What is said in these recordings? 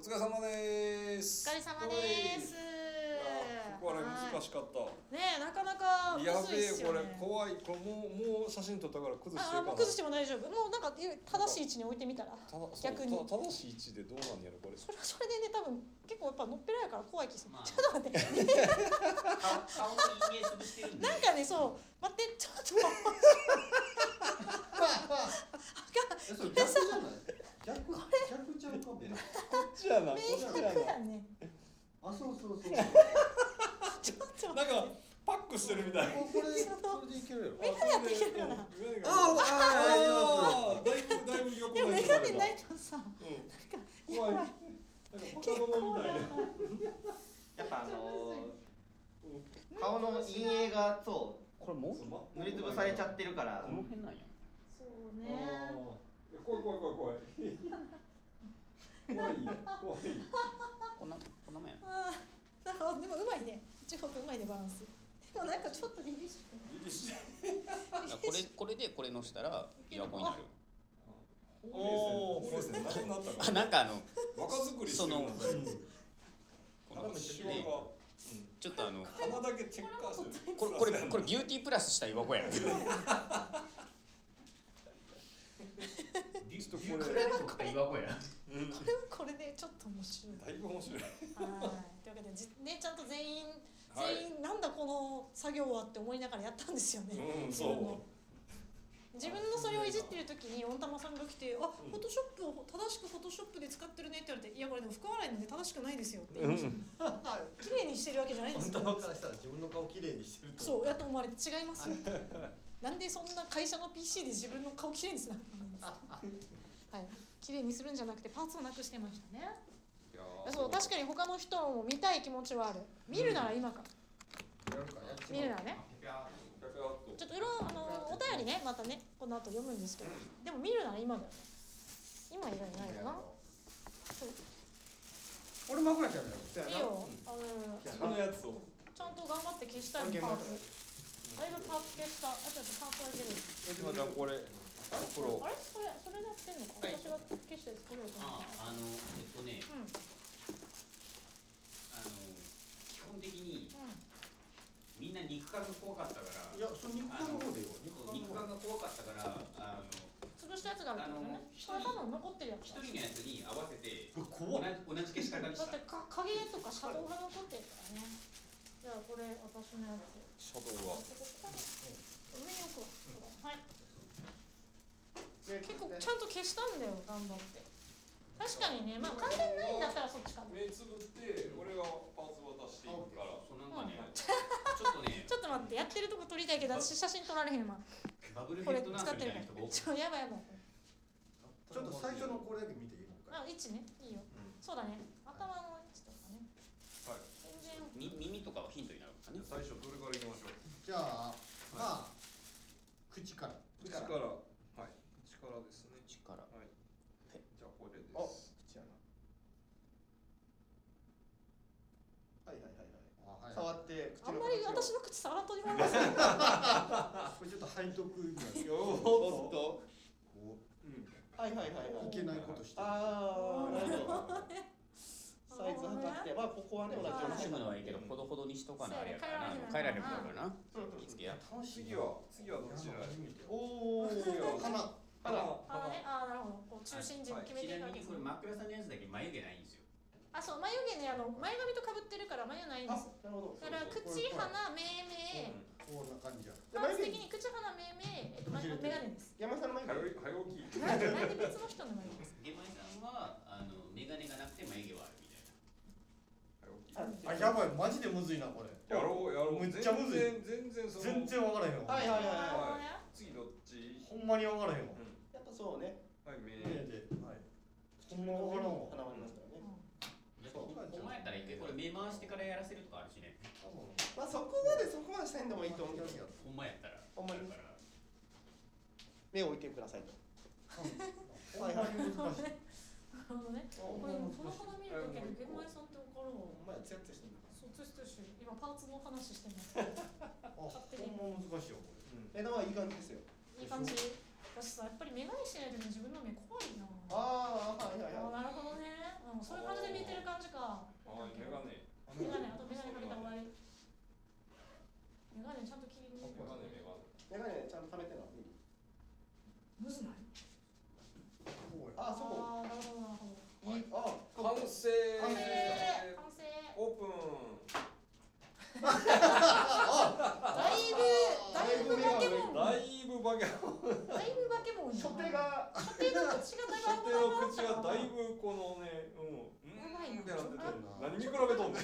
疲れ様です。 お疲れ様です。 これ難しかった。 ねえ、なかなかむずいっすよね。 やべえ、これ怖い。これもう写真撮ったから崩してるかな。 もう崩しても大丈夫。もうなんか正しい位置に置いてみたら。逆に。 正しい位置でどうなんやろこれ。 それでね、多分結構やっぱのっぺらやから怖い気する。ちょっと待って。 顔のイメージしてるんで。 なんかね、そう待ってちょっと。 それ逆じゃない？逆ちゃうかべな。 こっちやな。こっちやな。 ね。 あ、そうそう。 ちょっとなんかパックしてるみたい。 これでいけるやろ。 メガネやっていけるよな。 だいぶ横でもメガネないとさ、 怖い。なんか結構な。 やっぱ顔の陰影がそうこれも塗りつぶされちゃってるからこの辺なんや。 そうね。 怖い。怖い。 こんなもんや。でもうまいね。地方うまいねバランス。でもなんかちょっと凛々しい。 これでこれのしたらイヤホンになる。 おお、そうですね。なくなったか。 なんか若作りしてる。 このシワがちょっと鼻だけチェッカーしてる。 これビューティープラスした岩子や。 ちょっとこれ岩子や。 これでちょっと面白い。 だいぶ面白い。 はい。というわけでね、ちゃんと全員なんだこの作業はって思いながらやったんですよね。自分のそれをいじってる時に温玉さんが来て「あ、フォトショップを正しくフォトショップで使ってるね」って言われて「いやこれでも福笑いなんで正しくないですよ」って言いました。綺麗にしてるわけじゃないですよ。 本当からしたら自分の顔綺麗にしてると。 そうやと思われて違いますよ。なんでそんな会社の PC で自分の顔綺麗にするの？はい、綺麗にするんじゃなくてパーツをなくしてましたね。そう、確かに他の人も見たい気持ちはある。見るなら今か。見るならね。ちょっとお便りね、またね、この後読むんですけど、でも見るなら今だよね。今以外ないかな。 俺枕ちゃうよ。 いいよ。 このやつをちゃんと頑張って消したいパーツ。だいぶパーツ消した。あとパーツあげる。 じゃあこれ袋。 あれそれでやってんのか。私が消したやつこれを。 基本的にみんな肉感が怖かったから。 いや、その肉感の方でよ。 肉感が怖かったから潰したやつがあるけどね。それ多分残ってるやつ。 一人のやつに合わせて同じ消し方にした。 だって影とかシャドウが残ってるからね。じゃあこれ私のやつ。 シャドウが。 上に置くわ。はい。結構ちゃんと消したんだよ、頑張って。確かにね、まあ完全にないんだったらそっちかな。 目つぶって俺がパーツ渡していくから。 そうなんかね、ちょっとね。 ちょっと待って、やってるとこ撮りたいけど私写真撮られへんわ。 バブルヘこれッドナースみたいな人が多くて。 やばいやばい。 ちょっと最初のこれだけ見ていいのか。 位置ね、いいよ。そうだね、頭の位置とかね。 はい。 耳とかはヒントになるかね。 最初どれからいきましょう。 じゃあ、まあ口から。 口から。はい。口からですね。 口から。 はい。じゃあこれです。 口やな。はい。 触ってあんまり私の口触らんといてもらえますこれちょっと背徳になる。 おっと。はい。 いけないことしてる。 ああ、なるほど。サイズ測って、まあここはね同じよう楽しむに。 のはいいけど、ほどほどにしとかなあれやからな。帰らへんからな。いつけや。 次はどちら？ おお。 鼻。 あ、なるほど。こう中心軸決めていくわけですね。 これ枕さんのやつだけ眉毛ないんですよ。 あ、そう、眉毛ね、前髪と被ってるから眉ないんです。 なるほど。 だから口、鼻、目、 こんな感じや。 パーツ的に口、鼻、目、メガネです。 山井さんの眉毛。 早起き。 なんで別の人の眉毛ですか。 ゲマイさんはメガネがなくて眉毛はあるみたいな。 あ、やばい、マジでむずいなこれ。 やろう。 むっちゃむずい。 全然その。 全然わからへんわ。 はい。 次どっち？ ほんまにわからへんわ。 やっぱそうね。 はい、目で。はい。ほんまわからんわ。 鼻もありますからね。 お前やったらいいけど、これ目回してからやらせるとかあるしね。 まあそこまでせんでもいいと思うけど。 ほんまやったら。 ほんまに。目を置いてくださいと。 はい。 なるほどね。これこの花見るときに玄米さんって分かるわ。 お前ツヤツヤしてる。 そう、ツヤツヤしてる。今パーツの話してます。 勝手に。ほんま難しいよこれ。 だからいい感じですよ。 いい感じ。私さ、やっぱり眼鏡してないと自分の目怖いな。 ああ、はい。 なるほどね。そういう感じで見けど。 メガネメガネ、あとメガネかけたら終わり。メガネちゃんと切りに。 メガネメガネちゃんと貯めてな。 むずない？ あ、そこ。 ああ、なるほどなるほど。 あ、 完成完成。完成。 オープンだいぶバケモン。 だいぶバケモンだいぶバケモンやな。 初手が初手の口がだいぶ初手の口がだいぶこのねやばいなってなってて何に比べとんねん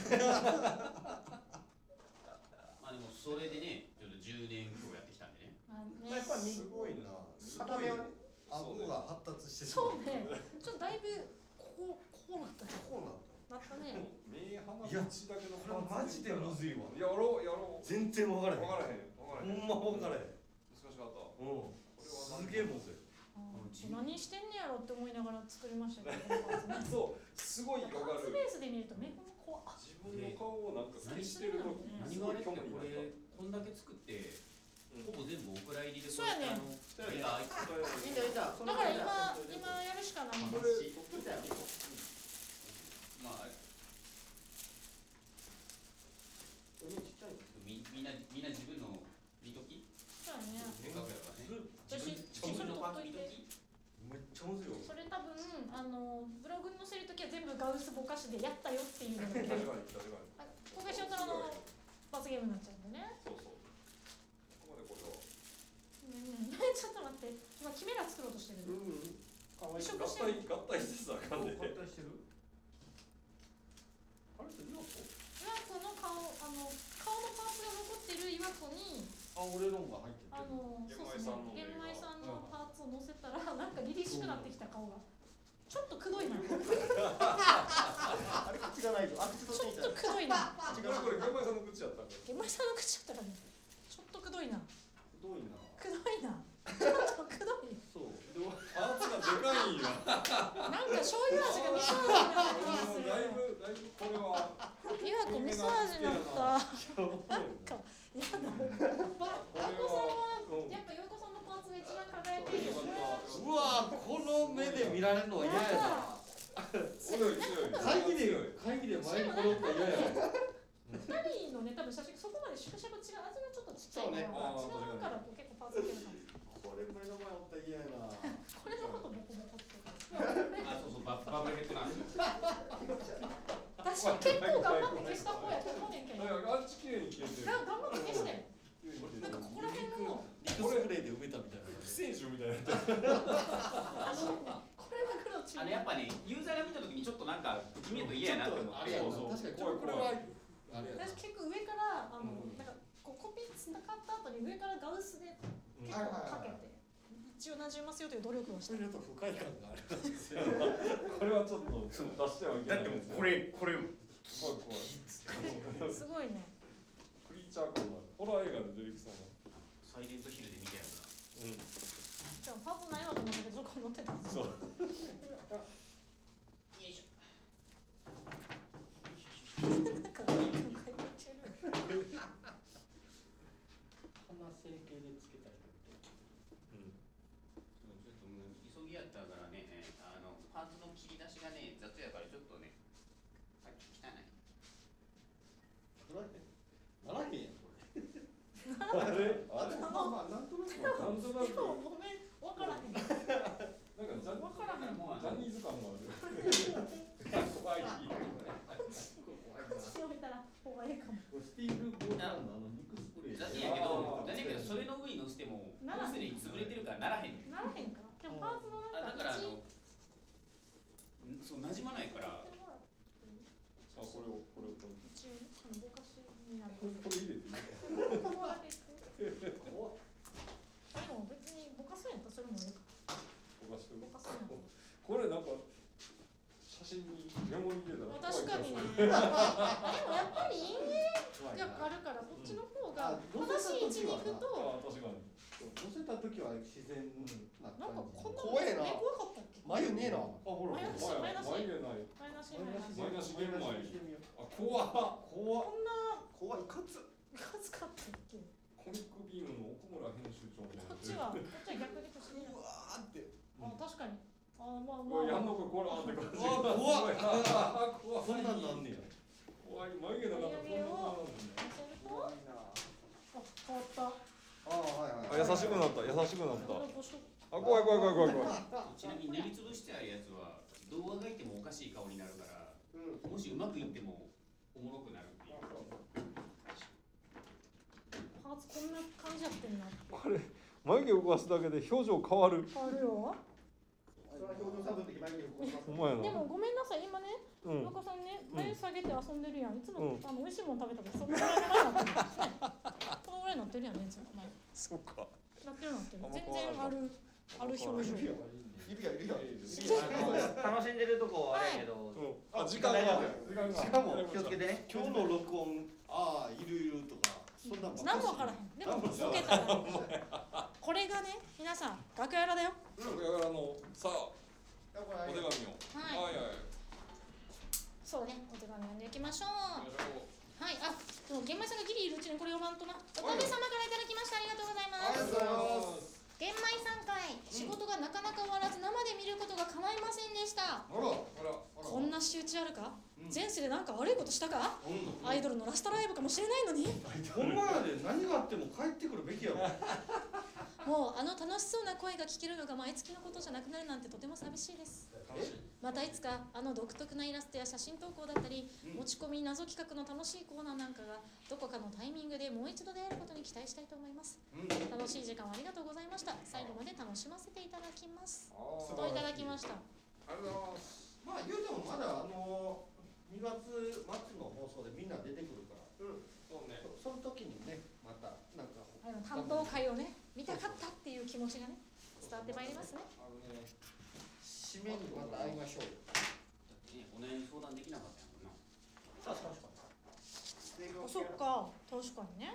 まあでもそれでね、ちょっと10年今日やってきたんでね。 ねやっぱりすごいな。 片目はね、 顎が発達してそうね。ちょっとだいぶこうなったね。 こうなっなったね。 目鼻いや口だけのた。これマジでむずいわ。 やろう全然分からへん。 分からへんほんま分からへん。 難しかったうん。すげえむずい。 何してんねやろって思いながら作りましたけど、このパーツね。 そうすごい分かるパーツベースで見ると目が怖っ。 自分の顔をなんか消してる時何すごいがあれって興味があっこれこんだけ作ってほぼ全部お蔵入りでそうやね目が開いてたいいんだいいんだ。 だから今やるしかない。 これまあちっちゃいの。 みんな自分の見ときそうやね。 せっかくやからね私自分のパーツ見ときめっちゃむずいわ。 それ多分ブログに載せるときは全部ガウスぼかしでやったよっていうのだけ確かに確かに公開しちゃったら罰ゲームになっちゃうんでね。 そうそうここまでこれはちょっと待って、今キメラ作ろうとしてる。 かわいい。 移植合体してさあかんで合体してる？あれって岩子？ 岩子の顔のパーツが残ってる岩子にあ、俺のが入ってる。 そうですね、玄米さんのパーツを乗せたらなんか凛々しくなってきた顔がちょっとくどいな。ちょっあれ口がないぞ。あ、口とついてとくどいな。 これ玄米さんの口やったんか玄米さんの口だったからね。ちょっとくどいな。 どういな。 くどいな。ちょっとくどい。 そう。でもパーツがでかいんやなんか醤油味が味噌味になってきますだいぶこれは岩子味噌味になった。なんかやだ。岩子さんはやっぱ岩子さんのパーツが一番輝いてるよね。 うわー、この目で見られるのは嫌やな。会議で前に転んだら嫌やな。 二人のね、多分写真そこまで縮写が違う、味がちょっとちっちゃいから、違うから結構パーツいけるかも。 これ目の前おったら嫌やな。 これのことボコボコって。 あ、そうそう、バブルヘッドなんですよ私結構頑張って消した方やと思うねんけど。 あっち綺麗に消えてる頑張って消して。なんかここら辺のリクスプレーで埋めたみたいな。 不正獣みたいなこれが黒チーム。 やっぱね、ユーザーが見たときにちょっとなんか見えると嫌やなって思ってそう確かにちょっとこれはあれやな。 私結構上からなんかこうコピーつながった後に上からガウスで結構かけて一応なじますよという努力をしてる。 それだと不快感がある。 これはちょっと出してはいけないこれ怖い怖いすごいね。 クリーチャー感がホラー映画で出てきそうなサイレントヒルで見たやつだでもパーツないわと思ったけどそこに乗ってた。 そうよいしょなんかいい感覚がしてる。 鼻整形でつけたりとか。 ちょっともう急ぎやったからね、パーツの切り出しがね、雑やからちょっとね、さっき汚い。 ならへんやんこれ。 あれまあなんとなくなんとなくでもごめん、分からへん。 なんか分からへん。 もうジャニーズ感がある怖い口を見たら怖いかも。 スティールボーダーのニクスプレー。 だけどそれの上に乗せても、もうすでに潰れてるからならへんねん。 ならへんか。でもパーツのなんかだからそう馴染まないから。 これを一応ぼかしになる。 これ入れていいここだけ。でも別にぼかすんやったらそれもいいか。ぼかすんやったら。 これなんか写真にメモに入れたら確かにね。でもやっぱり陰影があるからこっちの方が正しい位置に行くと。 確かに乗せた時は自然ななんか感じ。 こんな怖えな怖かったっけ？ 眉ねえな。 あほらマイナス眉毛ないマイナスマイナス玄米してみよう。 あ怖っこんな怖いかつ。 数かったっけ？ コミックビームの奥村編集長みたいなこっちは逆に不思議な。 うわーって。 あ確かに。あまあこれやんまあ。 のかこれって感じ怖っ怖いそんなんなんねや。 ちなみに塗りつぶしてあるやつは動画がいてもおかしい顔になるから、もしうまくいってもおもろくなるっていう。 パーツこんな感じやってんな。 あれ眉毛動かすだけで表情変わる。 変わるよ。 それは表情差分的に眉毛動かします。 お前な。 でもごめんなさい、今ね、 うんお子さんね、眉下げて遊んでるやん。いつも、 うん美味しいもん食べた時そのぐらいの前になってる。このぐらいになってるやんね、いつも前。 そうか。 なってるなってる。全然ある表情。 いるやんいるやん。 楽しんでるとこあれやけど、 あ、時間がしかも気をつけてね。今日の録音、ああいるいるとかそんな何もわからへん。でもボケたらこれがね、皆さん楽屋裏だよ。 楽屋からのさあお手紙を。 はい。 はい。 そうね、お手紙読んでいきましょう。はい、あ、でも玄米さんがギリいるうちにこれ読まんとな。おかげさまからいただきました。ありがとうございます。 ありがとうございます。 玄米さん会、仕事がなかなか終わらず生で見ることが叶いませんでした。 あらあら。 こんな仕打ちあるか？前世でなんか悪いことしたか？アイドルのラストライブかもしれないのに。 ほんまやで、何があっても帰ってくるべきやろ。 もうあの楽しそうな声が聞けるのが毎月のことじゃなくなるなんてとても寂しいです。またいつかあの独特なイラストや写真投稿だったり、持ち込み謎企画の楽しいコーナーなんかがどこかのタイミングでもう一度出会えることに期待したいと思います。楽しい時間をありがとうございました。最後まで楽しませていただきます。といただきました。 ありがとうございます。 まあ言うてもまだ2月末の放送でみんな出てくるから、 そうね。 その時にねまたなんか担当会をね、見たかったっていう気持ちがね、伝わってまいりますね。 締めにまた会いましょうよ。 だってね、お悩み相談できなかったやもんな。 確かに。 そっか、確かにね。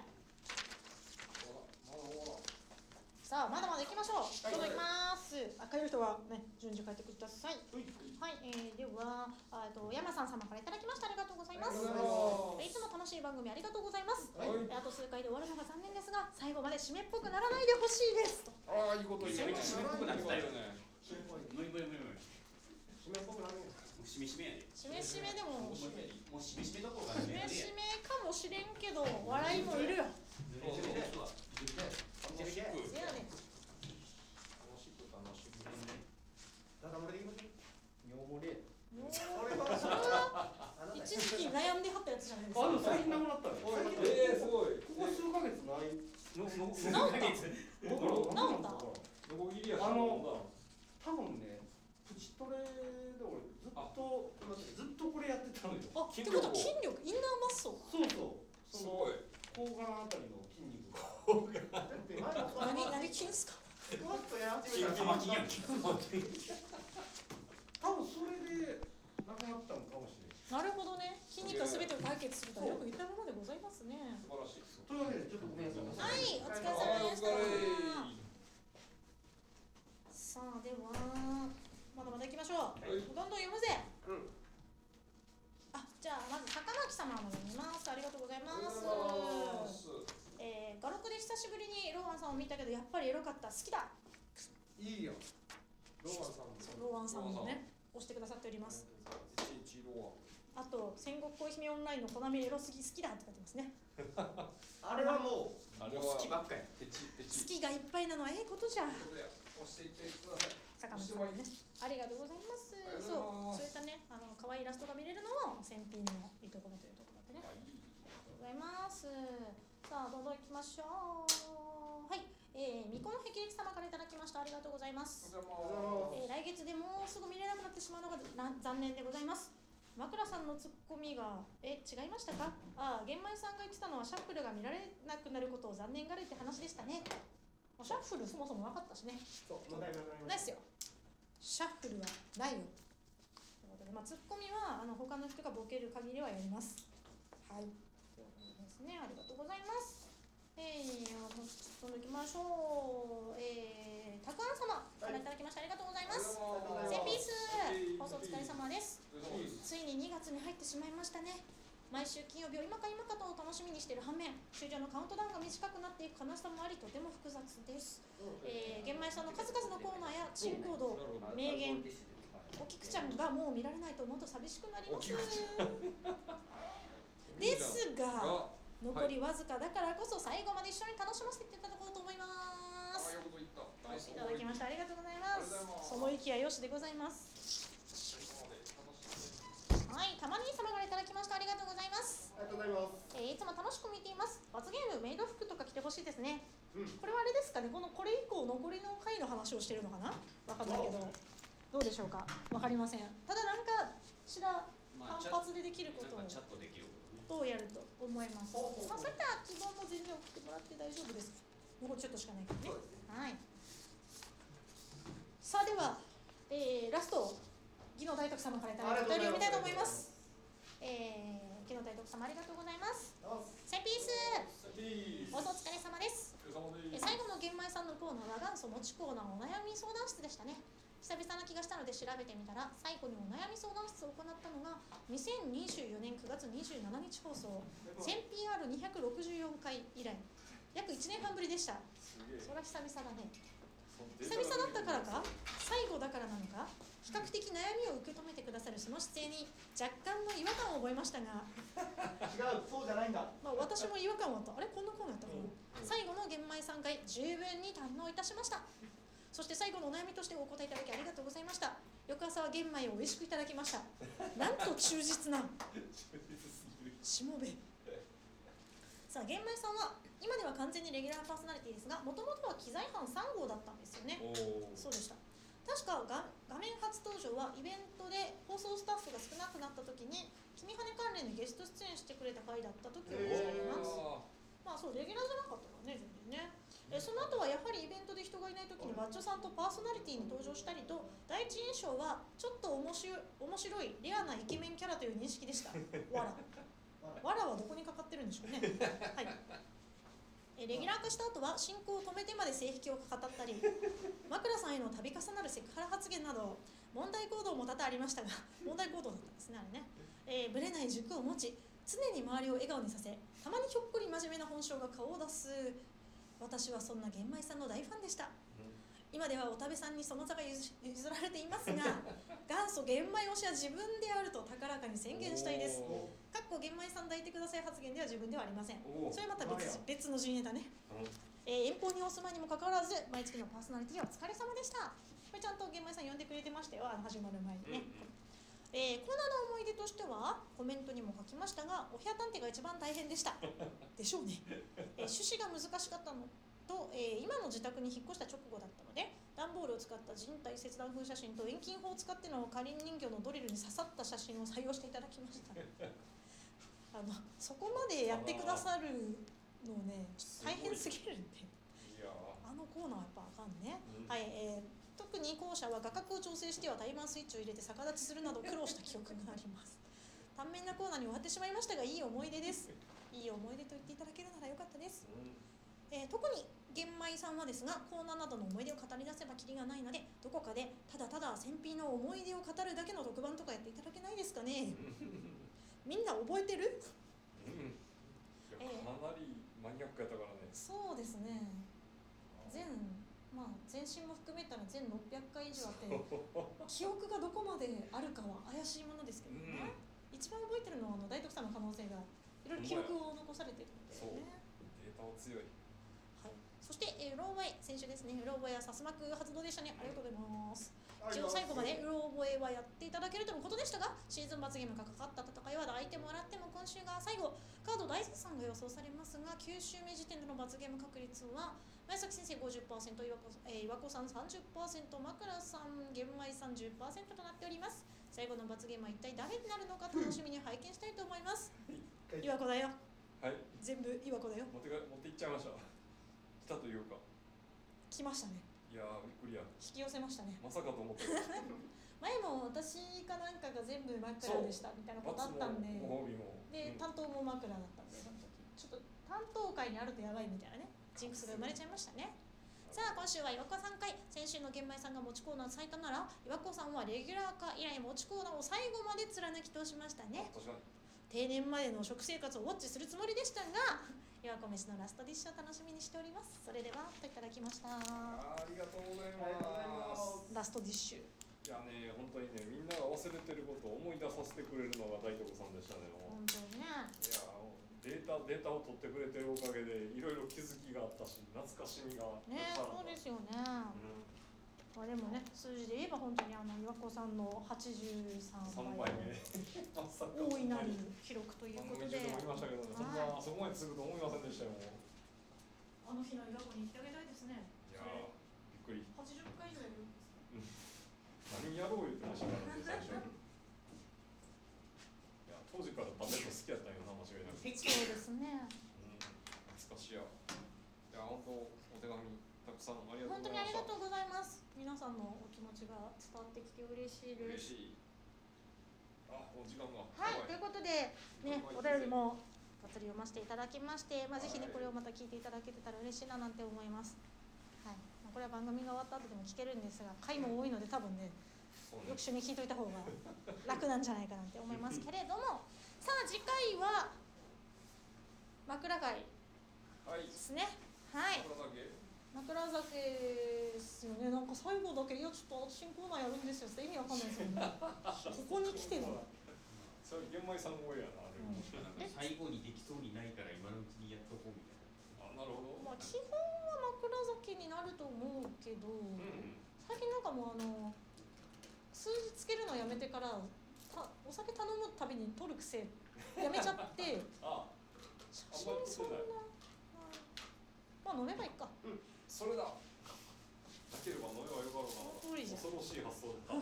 さあ、まだまだ行きましょう。どんどん行きます。帰る人はね、順次帰ってください。はい、では、山さん様からいただきました。ありがとうございます。いつも楽しい番組ありがとうございます。あと数回で終わるのが残念ですが、最後まで締めっぽくならないでほしいです。 ああ、いいこと言う。 めちゃめちゃ締めっぽくなってたよね。 無理無理無理無理。 締めっぽくなるんや。 もう締め締めやで。 締め締めでも、 もう締め締めどころか締め締めかもしれんけど、笑いもいるよ。 楽しく。 せやねん。 だから俺で言いましょう。尿漏れ。 それは一時期悩んではったやつじゃないですか。 最近なくなったの。 すごい。 ここ数ヶ月ない。 なんかなんだ。 どこ切りやし。 多分ね、プチトレで俺ずっとこれやってたのよ。 あ、ってことは筋力、インナーマッソル。 そうそう。 すごい。 睾丸あたりの筋肉が。 何筋ですか。 スクワットやって金玉金やん。 多分それでなくなったのかもしれない。 なるほどね。筋肉はすべてを解決するとはよく言ったものでございますね。 素晴らしい。 というわけでちょっとごめんなさい。 はい、お疲れ様でした。さあ、ではまだまだ行きましょう。どんどん読むぜ。あ、じゃあまず高巻様の読みます。ありがとうございます。ガロクで久しぶりにローワンさんを見たけどやっぱりエロかった。好きだ。 いいよ。ローマンさんも。 ローワンさんもね、押してくださっております。 一ロあと戦国恋姫オンラインのコナミエロすぎ好きだって書いてますね。 あれはもうあれは好きばっかり。 ペチペ好チ。 きがいっぱいなのはええことじゃ。 押していってください。 坂本さんね、ありがとうございます。そういったね、可愛いイラストが見れるのも選品のいいところというところでね。ありがとうございます。さあ、どんどん行きましょう。はい、みこの霹靂様からいただきました。ありがとうございます。来月でもうすぐ見れなくなってしまうのが残念でございます。枕さんのツッコミが違いましたか？玄米さんが言ってたのはシャッフルが見られなくなることを残念がるって話でしたね。シャッフルそもそもなかったしね。ないっすよ。シャッフルはないよ。ということで、ツッコミは他の人がボケる限りはやります。はい。ということですね。ありがとうございます。どんどん行きましょう。たくあん様からいただきましてありがとうございます。センピース放送お疲れ様です。ついに2月に入ってしまいましたね。毎週金曜日を今か今かと楽しみにしている反面、終了のカウントダウンが短くなっていく悲しさもあり、とても複雑です。玄米さんの数々のコーナーや珍行動、名言、おきくちゃんがもう見られないと思うと寂しくなります。ですが、残りわずかだからこそ最後まで一緒に楽しませていただこうと思います。とお越しいただきましてありがとうございます。その息はよしでございます。はい、たまに様からいただきました。ありがとうございます。 ありがとうございます。 いつも楽しく見ています。罰ゲームメイド服とか着てほしいですね。これはあれですかね。これ以降残りの回の話をしてるのかな。わかんないけど、どうでしょうか。わかりません。ただなんかしら単発でできることをチャットできるどうやると思います。まあそういった希望も全然送ってもらって大丈夫です。残りちょっとしかないからね。はい。さあでは、ラストギノ大徳様からいただいたお便りを見たいと思います。ギノ大徳様ありがとうございます。センピース放送お疲れ様です。最後の玄米さんのコーナーは元祖持ちコーナーお悩み相談室でしたね。久々な気がしたので調べてみたら、最後にお悩み相談室を行ったのが2024年9月27日放送 1000PR264 回以来約1年半ぶりでした。それは久々だね。久々だったからか、最後だからなのか、比較的悩みを受け止めてくださるその姿勢に若干の違和感を覚えましたが違う、そうじゃないんだ。 まあ私も違和感はあった。あれこんなコーナーやったかな。最後の玄米3回十分に堪能いたしました。そして最後のお悩みとしてお答えいただきありがとうございました。翌朝は玄米を美味しくいただきました。なんと忠実なしもべ。さあ玄米さんは今では完全にレギュラーパーソナリティですが、もともとは機材班3号だったんですよね。そうでした。確か画面初登場はイベントで放送スタッフが少なくなった時に君羽関連でゲスト出演してくれた回だった時を覚えています。まあそうレギュラーじゃなかったからね全然ね。その後はやはりイベントで人がいない時にバッチョさんとパーソナリティに登場したりと、第一印象はちょっと面白いレアなイケメンキャラという認識でした。わらはどこにかかってるんでしょうね。はい。レギュラー化した後は進行を止めてまで性癖を語ったり、枕さんへの度重なるセクハラ発言など問題行動も多々ありましたが、問題行動だったんですねあれね。ぶれない軸を持ち常に周りを笑顔にさせ、たまにひょっこり真面目な本性が顔を出す。私はそんな玄米さんの大ファンでした。今ではおたべさんにその座が譲られていますが、元祖玄米推しは自分であると高らかに宣言したいです。かっこ玄米さん抱いてください発言では自分ではありません。それまた別の陣営だね。遠方にお住まいにもかかわらず毎月のパーソナリティお疲れ様でした。これちゃんと玄米さん呼んでくれてましたよ、始まる前にね。コーナーの思い出としてはコメントにも書きましたが、お部屋探偵が一番大変でした。でしょうね。趣旨が難しかったのと、今の自宅に引っ越した直後だったので、段ボールを使った人体切断風写真と遠近法を使ってのかりん人形のドリルに刺さった写真を採用していただきました。そこまでやってくださるのね、大変すぎるんで、あのコーナーはやっぱあかんね。はい、特に後者は画角を調整してはタイマースイッチを入れて逆立ちするなど苦労した記憶があります。短命なコーナーに終わってしまいましたが、いい思い出です。いい思い出と言っていただけるならよかったです。特に玄米さんはですが、コーナーなどの思い出を語り出せばキリがないので、どこかでただただ先輩の思い出を語るだけの特番とかやっていただけないですかね。みんな覚えてる？ かなりマニアックやったからね。 そうですね。全身も含めたら全600回以上あって記憶がどこまであるかは怪しいものですけどね。一番覚えてるのは大徳さんの可能性がいろいろ記録を残されているのでね。 データは強い。 はい。そして、うろ覚え選手ですね。うろ覚えはさすまく発動でしたね。ありがとうございます。一応最後までうろ覚えはやっていただけるとのことでしたが、シーズン罰ゲームがかかった戦いは抱いてもらっても今週が最後。カード大絶賛が予想されますが、9週目時点での罰ゲーム確率は前崎先生 50%、岩子さん 30%、枕さん、玄米さん 10% となっております。最後の罰ゲームは一体誰になるのか楽しみに拝見したいと思います。岩子だよ。 はい。 全部岩子だよ。 持っていっちゃいました。来たというか。 来ましたね。 いやー、びっくりや。 引き寄せましたね。 まさかと思った。 前も私かなんかが全部枕でしたみたいなことあったんで、で担当も枕だったんで、その時ちょっと担当会にあるとやばいみたいなね、ジンクスが生まれちゃいましたね。さあ今週は岩子さん回、先週の玄米さんが持ちコーナー最多なら、岩子さんはレギュラー化以来持ちコーナーを最後まで貫き通しましたね。定年までの食生活をウォッチするつもりでしたが、岩子飯のラストディッシュを楽しみにしております。それではといただきました。 ありがとうございます。 ラストディッシュ。 いやね、本当にね、みんなが忘れてることを思い出させてくれるのが大徳さんでしたね。 本当にね。 いや、 データを取ってくれてるおかげでいろいろ気づきがあったし懐かしみがね、そうですよね。まあでもね、数字で言えば本当に岩子さんの83 3 倍倍目まさか大いなる記録ということで、 番組中でも言いましたけどね、そんなそこまで続くと思いませんでしたよ。 あの日の岩子に行ってあげたいですね。 いやーびっくり。 80回以上やる。 何やろう言ってましたからね最初に。いや当時からパペット好きやったんよな、間違いなく。 そうですね。 懐かしいや。いや本当お手紙たくさんありがとう本当にございました。 ありがとうございます。皆さんのお気持ちが伝わってきて嬉しいです。 嬉しい。あ、もう時間が。 はい、ということでね、お便りもがっつり読ませていただきまして、まあぜひねこれをまた聞いていただけてたら嬉しいななんて思います。はい、まあこれは番組が終わった後でも聞けるんですが、回も多いので多分ね、翌週に聞いといた方が楽なんじゃないかなって思いますけれども、さあ次回は枕会はい。 ですね。はい。 これだけ。 枕酒ですよね。なんか最後だけいやちょっと新コーナーやるんですよって意味わかんないですよね。ここに来てる。 それ玄米さん超えやなあれ。 最後にできそうにないから今のうちにやっとこうみたいな。 あ、なるほど。 まあ基本は枕酒になると思うけど、最近なんかもう数字つけるのやめてからお酒頼むたびに取る癖やめちゃってあ、 写真そんな、まあ飲めばいいか。 それだ。なければ飲めばよかろうな。 その通りじゃん。 恐ろしい発想だった。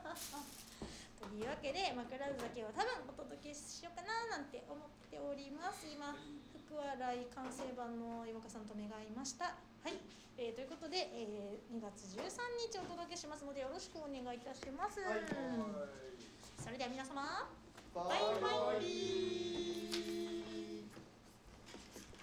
というわけで枕酒を多分お届けしようかななんて思っております。今福笑い完成版の岩岡さんと目が合いました。はい、ということで、2月13日お届けしますのでよろしくお願いいたします。それでは皆様バイバイ。